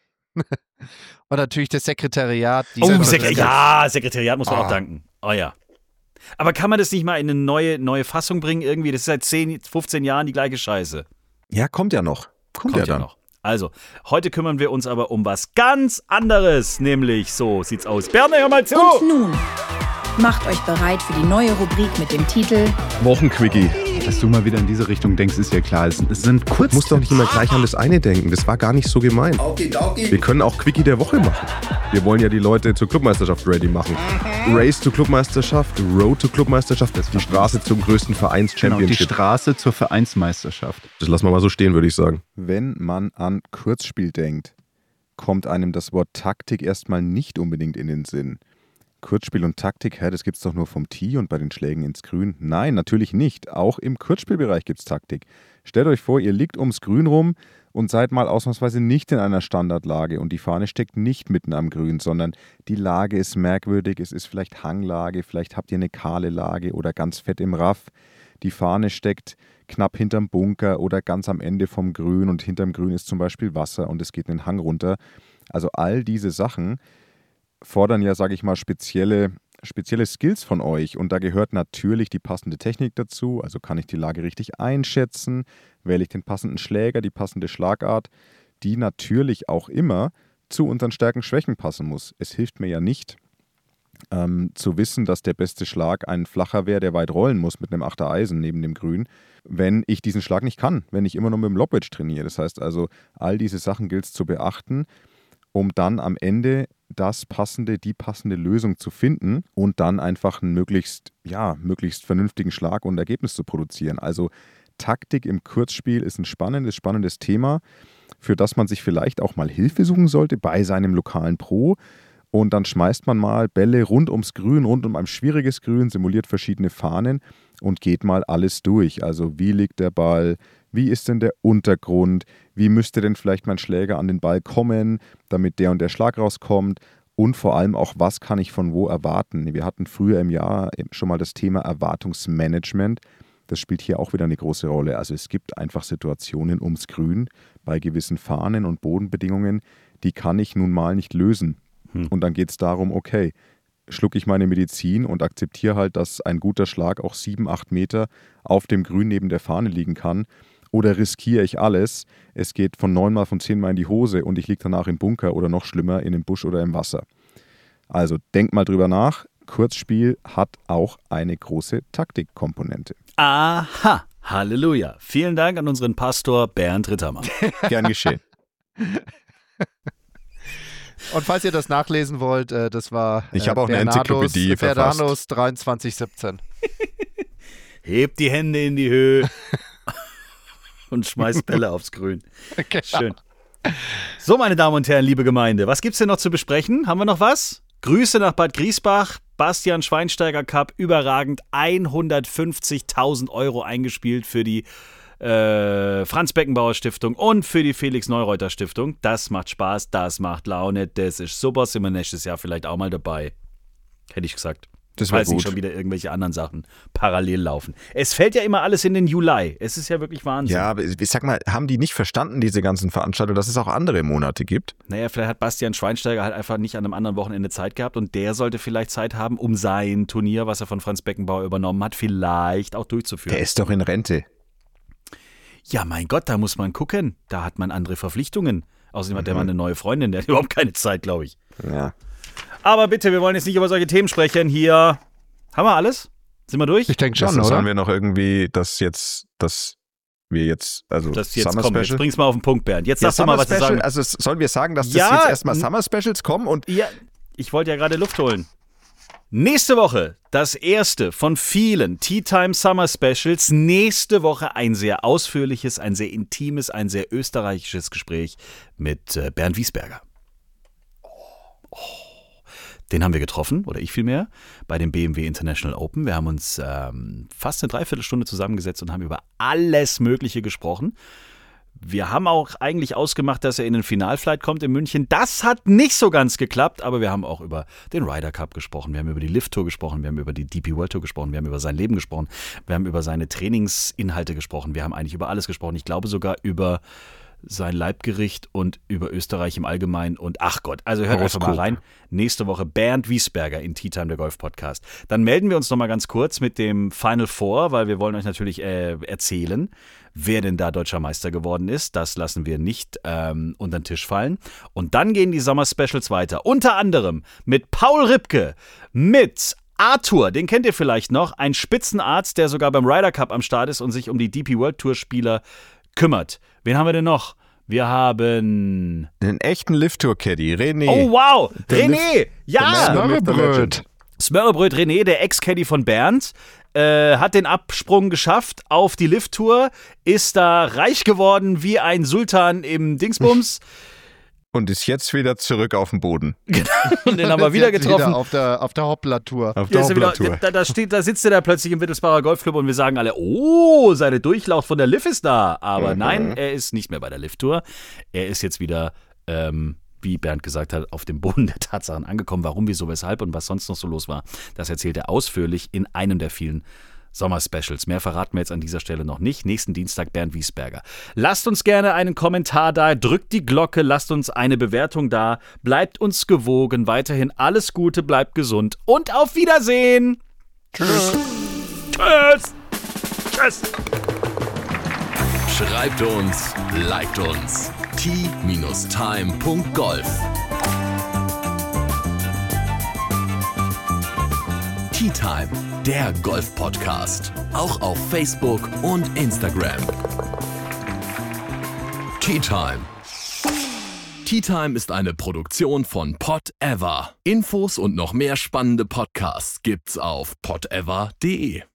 Und natürlich das Sekretariat. Die Oh, sind- Sekre ja, Sekretariat muss man Ah. auch danken. Oh ja. Aber kann man das nicht mal in eine neue, neue Fassung bringen irgendwie? Das ist seit zehn, fünfzehn Jahren die gleiche Scheiße. Ja, kommt ja noch. Kommt, Kommt ja ja dann. noch. Also, heute kümmern wir uns aber um was ganz anderes, nämlich, so sieht's aus. Berne, hör mal zu! Und nun, macht euch bereit für die neue Rubrik mit dem Titel Wochenquickie. Dass du mal wieder in diese Richtung denkst, ist ja klar. Es es sind kurz. Du musst doch nicht immer gleich an das eine denken. Das war gar nicht so gemeint. Wir können auch Quickie der Woche machen. Wir wollen ja die Leute zur Clubmeisterschaft ready machen. Race zur Clubmeisterschaft, Road zur Clubmeisterschaft, die Straße zum größten Genau, die Vereins-Championship. Straße zur Vereinsmeisterschaft. Das lassen wir mal so stehen, würde ich sagen. Wenn man an Kurzspiel denkt, kommt einem das Wort Taktik erstmal nicht unbedingt in den Sinn. Kurzspiel und Taktik, hä, das gibt's doch nur vom Tee und bei den Schlägen ins Grün. Nein, natürlich nicht. Auch im Kurzspielbereich gibt's Taktik. Stellt euch vor, ihr liegt ums Grün rum und seid mal ausnahmsweise nicht in einer Standardlage und die Fahne steckt nicht mitten am Grün, sondern die Lage ist merkwürdig, es ist vielleicht Hanglage, vielleicht habt ihr eine kahle Lage oder ganz fett im Raff. Die Fahne steckt knapp hinterm Bunker oder ganz am Ende vom Grün und hinterm Grün ist zum Beispiel Wasser und es geht einen Hang runter. Also all diese Sachen fordern ja, sage ich mal, spezielle, spezielle Skills von euch. Und da gehört natürlich die passende Technik dazu. Also kann ich die Lage richtig einschätzen, wähle ich den passenden Schläger, die passende Schlagart, die natürlich auch immer zu unseren Stärken, Schwächen passen muss. Es hilft mir ja nicht, ähm, zu wissen, dass der beste Schlag ein flacher wäre, der weit rollen muss mit einem Achter Eisen neben dem Grün, wenn ich diesen Schlag nicht kann, wenn ich immer nur mit dem Lobwedge trainiere. Das heißt also, all diese Sachen gilt es zu beachten, um dann am Ende das passende, die passende Lösung zu finden und dann einfach einen möglichst, ja, möglichst vernünftigen Schlag und Ergebnis zu produzieren. Also Taktik im Kurzspiel ist ein spannendes, spannendes Thema, für das man sich vielleicht auch mal Hilfe suchen sollte bei seinem lokalen Pro. Und dann schmeißt man mal Bälle rund ums Grün, rund um ein schwieriges Grün, simuliert verschiedene Fahnen und geht mal alles durch. Also wie liegt der Ball, wie ist denn der Untergrund, wie müsste denn vielleicht mein Schläger an den Ball kommen, damit der und der Schlag rauskommt und vor allem auch, was kann ich von wo erwarten. Wir hatten früher im Jahr schon mal das Thema Erwartungsmanagement. Das spielt hier auch wieder eine große Rolle. Also es gibt einfach Situationen ums Grün bei gewissen Fahnen und Bodenbedingungen, die kann ich nun mal nicht lösen. Hm. Und dann geht es darum, okay, schlucke ich meine Medizin und akzeptiere halt, dass ein guter Schlag auch sieben, acht Meter auf dem Grün neben der Fahne liegen kann. Oder riskiere ich alles, es geht von neunmal von zehnmal in die Hose und ich liege danach im Bunker oder noch schlimmer in dem Busch oder im Wasser. Also denk mal drüber nach. Kurzspiel hat auch eine große Taktikkomponente. Aha, Halleluja. Vielen Dank an unseren Pastor Bernd Rittermann. Gern geschehen. Und falls ihr das nachlesen wollt, äh, das war äh, ich habe auch eine Enzyklopädie verfasst. Bernanos dreiundzwanzig siebzehn. Hebt die Hände in die Höhe und schmeißt Bälle aufs Grün. Okay. Schön. So, meine Damen und Herren, liebe Gemeinde, was gibt's denn noch zu besprechen? Haben wir noch was? Grüße nach Bad Griesbach, Bastian Schweinsteiger Cup, überragend, hundertfünfzigtausend Euro eingespielt für die äh, Franz Beckenbauer Stiftung und für die Felix Neureuter Stiftung. Das macht Spaß, das macht Laune, das ist super, sind wir nächstes Jahr vielleicht auch mal dabei. Hätte ich gesagt. Das war Falls nicht gut. schon wieder irgendwelche anderen Sachen parallel laufen. Es fällt ja immer alles in den Juli. Es ist ja wirklich Wahnsinn. Ja, aber ich sag mal, haben die nicht verstanden, diese ganzen Veranstaltungen, dass es auch andere Monate gibt? Naja, vielleicht hat Bastian Schweinsteiger halt einfach nicht an einem anderen Wochenende Zeit gehabt und der sollte vielleicht Zeit haben, um sein Turnier, was er von Franz Beckenbauer übernommen hat, vielleicht auch durchzuführen. Der ist doch in Rente. Ja, mein Gott, da muss man gucken. Da hat man andere Verpflichtungen. Außerdem hat der Mann eine neue Freundin, der hat überhaupt keine Zeit, glaube ich. Ja. Aber bitte, wir wollen jetzt nicht über solche Themen sprechen hier. Haben wir alles? Sind wir durch? Ich denke schon, das, oder? Sollen wir noch irgendwie das jetzt, das wir jetzt, also das jetzt Summer kommt, Special? Jetzt bring's mal auf den Punkt, Bernd. Jetzt ja, sagst du mal, was du Special, sagen. Also sollen wir sagen, dass Ja, das jetzt erstmal Summer Specials kommen? Und ja, ich wollte ja gerade Luft holen. Nächste Woche das erste von vielen Tea Time Summer Specials. Nächste Woche ein sehr ausführliches, ein sehr intimes, ein sehr österreichisches Gespräch mit äh, Bernd Wiesberger. Oh, oh. Den haben wir getroffen, oder ich vielmehr, bei dem B M W International Open. Wir haben uns ähm, fast eine Dreiviertelstunde zusammengesetzt und haben über alles Mögliche gesprochen. Wir haben auch eigentlich ausgemacht, dass er in den Finalflight kommt in München. Das hat nicht so ganz geklappt, aber wir haben auch über den Ryder Cup gesprochen, wir haben über die Lift Tour gesprochen, wir haben über die D P World Tour gesprochen, wir haben über sein Leben gesprochen, wir haben über seine Trainingsinhalte gesprochen, wir haben eigentlich über alles gesprochen. Ich glaube sogar über sein Leibgericht und über Österreich im Allgemeinen und ach Gott, also hört einfach mal rein. Nächste Woche Bernd Wiesberger in Tea Time, der Golf Podcast. Dann melden wir uns nochmal ganz kurz mit dem Final Four, weil wir wollen euch natürlich äh, erzählen, wer denn da deutscher Meister geworden ist. Das lassen wir nicht ähm, unter den Tisch fallen. Und dann gehen die Sommer Specials weiter. Unter anderem mit Paul Ripke, mit Arthur, den kennt ihr vielleicht noch, ein Spitzenarzt, der sogar beim Ryder Cup am Start ist und sich um die D P World Tour Spieler kümmert. Wen haben wir denn noch? Wir haben einen echten Lift-Tour-Caddy, René. Oh wow, Der René, Lift, ja. Smörrebröt. Smörrebröt René, der Ex-Caddy von Bernd, äh, hat den Absprung geschafft auf die Lift-Tour, ist da reich geworden wie ein Sultan im Dingsbums. Und ist jetzt wieder zurück auf dem Boden. Genau, und den haben wir wieder getroffen. Wieder auf der, auf der Hoppla-Tour. Auf der Ja, wieder, Hoppla-Tour. da, da, steht, da sitzt er da plötzlich im Wittelsbacher Golfclub und wir sagen alle, oh, seine Durchlaucht von der Liv ist da. Aber Mhm. nein, er ist nicht mehr bei der Liv-Tour. Er ist jetzt wieder, ähm, wie Bernd gesagt hat, auf dem Boden der Tatsachen angekommen. Warum, wieso, weshalb und was sonst noch so los war, das erzählt er ausführlich in einem der vielen Sommer-Specials. Mehr verraten wir jetzt an dieser Stelle noch nicht. Nächsten Dienstag Bernd Wiesberger. Lasst uns gerne einen Kommentar da, drückt die Glocke, lasst uns eine Bewertung da, bleibt uns gewogen, weiterhin alles Gute, bleibt gesund und auf Wiedersehen. Tschüss. Tschüss. Tschüss. Schreibt uns, liked uns. T Time Punkt Golf Tea Time, der Golf-Podcast. Auch auf Facebook und Instagram. Tea Time. Tea Time ist eine Produktion von Pod Ever. Infos und noch mehr spannende Podcasts gibt's auf pod ever punkt de.